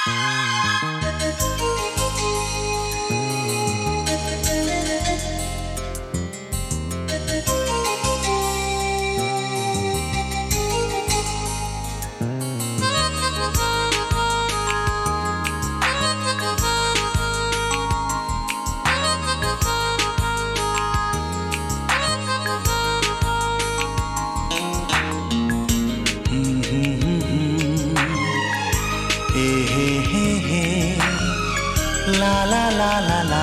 ला ला ला ला ला।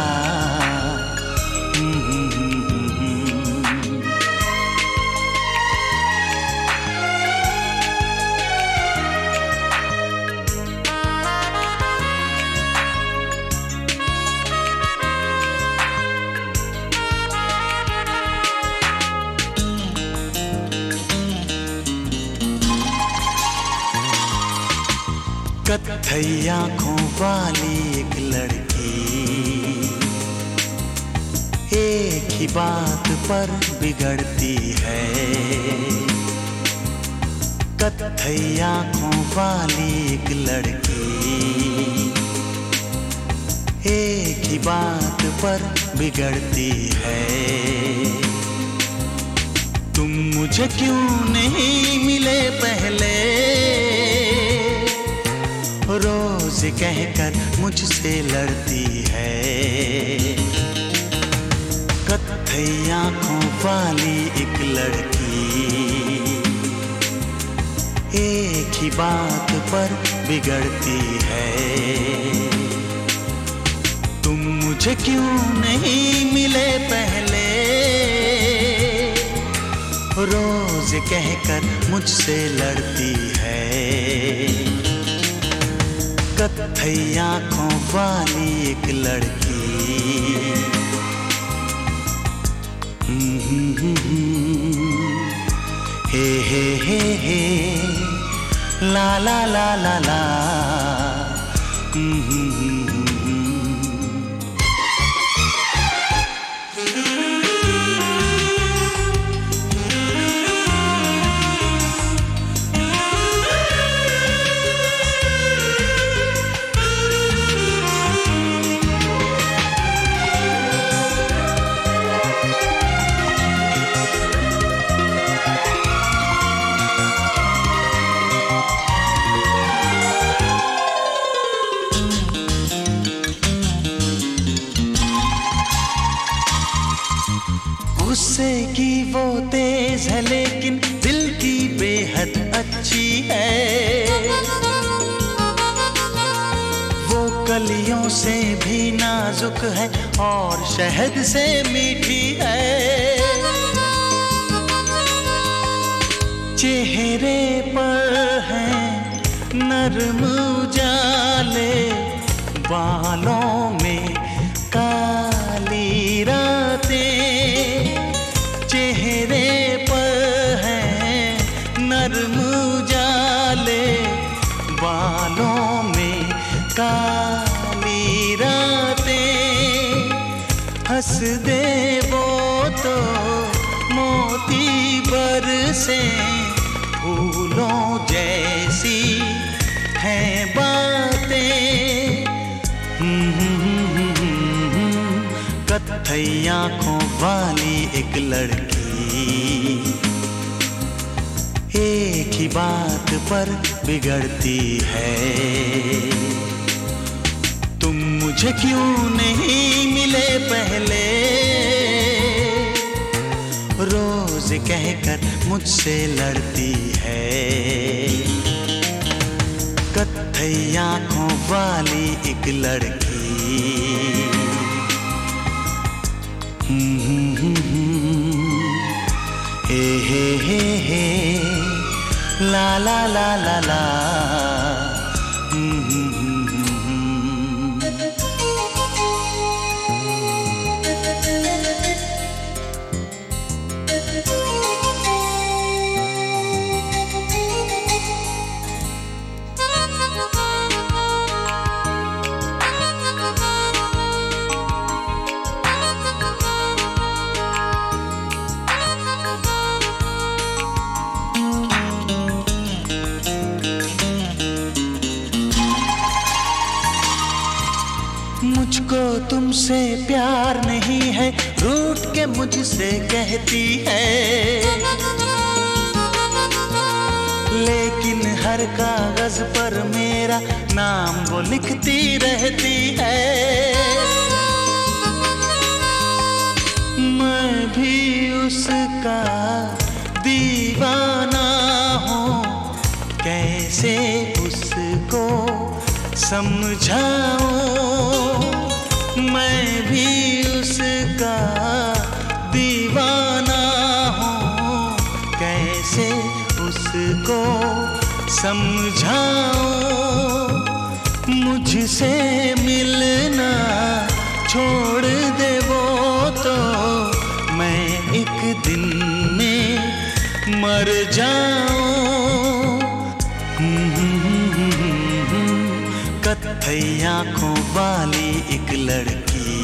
कत्थई आँखों वाली एक लड़की एक ही बात पर बिगड़ती है। कत्थई आँखों वाली एक लड़की एक ही बात पर बिगड़ती है। तुम मुझे क्यों नहीं मिले पहले, रोज कहकर मुझसे लड़ती है। कत्थई आँखों वाली एक लड़की एक ही बात पर बिगड़ती है। तुम मुझे क्यों नहीं मिले पहले, रोज कहकर मुझसे लड़ती है। कत्थई आँखों वाली एक लड़की। हे ला ला ला ला ला। गुस्से की वो तेज है लेकिन दिल की बेहद अच्छी है। वो कलियों से भी नाजुक है और शहद से मीठी है। चेहरे पर है नरम उजाले, बालों में काली रातें। चेहरे पर है नरम उजाले, बालों में काली रातें। हंस दे वो तो मोती बरसे, फूलों जैसी हैं बातें। कत्थई आँखों वाली एक लड़की एक ही बात पर बिगड़ती है। तुम मुझे क्यों नहीं मिले पहले, रोज कहकर मुझसे लड़ती है। कत्थई आँखों वाली एक लड़की। हे ला ला ला ला ला। प्यार नहीं है, रूठ के मुझसे कहती है। लेकिन हर कागज पर मेरा नाम वो लिखती रहती है। मैं भी उसका दीवाना हूँ, कैसे उसको समझाऊं। मैं भी उसका दीवाना हूँ, कैसे उसको समझाऊं। मुझसे मिलना छोड़ दे वो तो मैं एक दिन में मर जाऊं। कत्थई आंखों वाली एक लड़की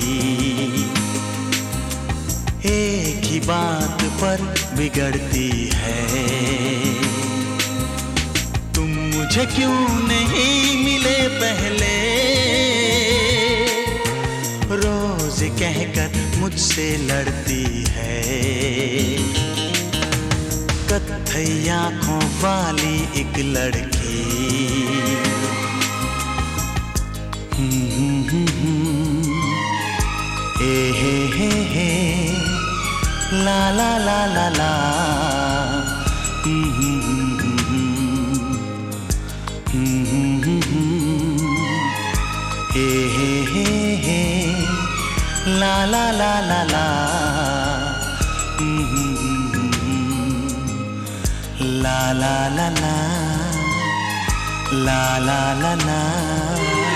एक ही बात पर बिगड़ती है। तुम मुझे क्यों नहीं मिले पहले, रोज कहकर मुझसे लड़ती है। कत्थई आंखों वाली एक लड़की। ए हे ला ला ला ला ला। ए हे ला ला ला ला ला। ला ला ला ला ला ला ला ला।